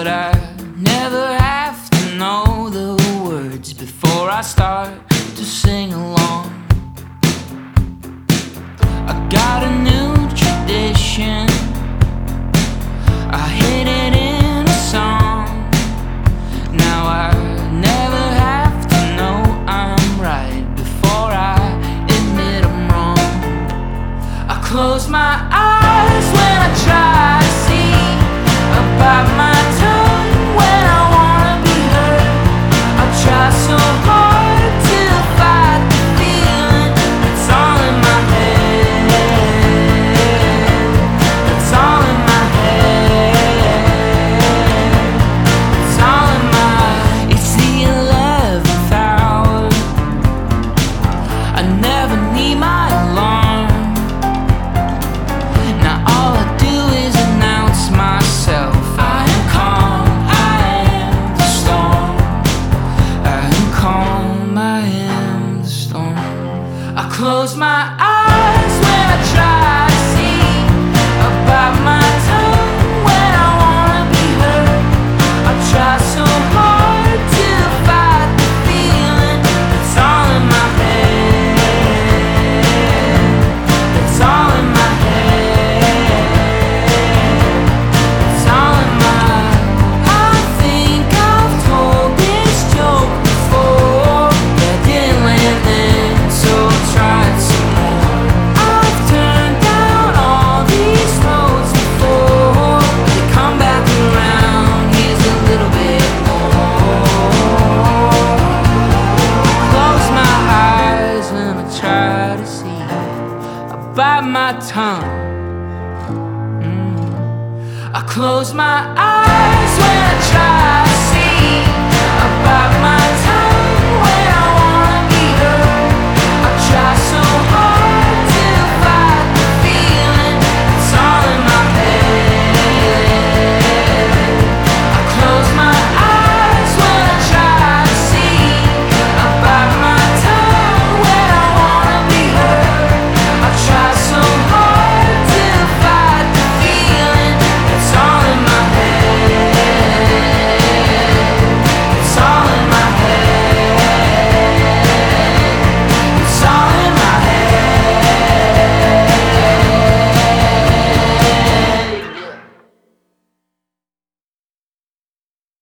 I never have to know the words before I start to sing along. I got a new tradition, I hid it in a song. Now I never have to know I'm right before I admit I'm wrong. I close my eyes when I try to see about my tongue when I wanna be heard. I try so hard to fight the feeling that's all in my head. That's all in my head. It's all in my. It's the 11th hour. I never need my alarm. Now all I do is announce myself. I am calm, I am the storm. I am calm, I am the storm. I close my eyes when I try to see about my tongue when I wanna be heard. I try so hard to fight the feeling that's all in my head. That's all in my head. It's all in my. I think I've told this joke before, but it didn't land then, so I tried some more. I've turned down all these roads before, but they come back around. Here's a little bit more. Close my eyes when I try to see. I bite my tongue. I close my eyes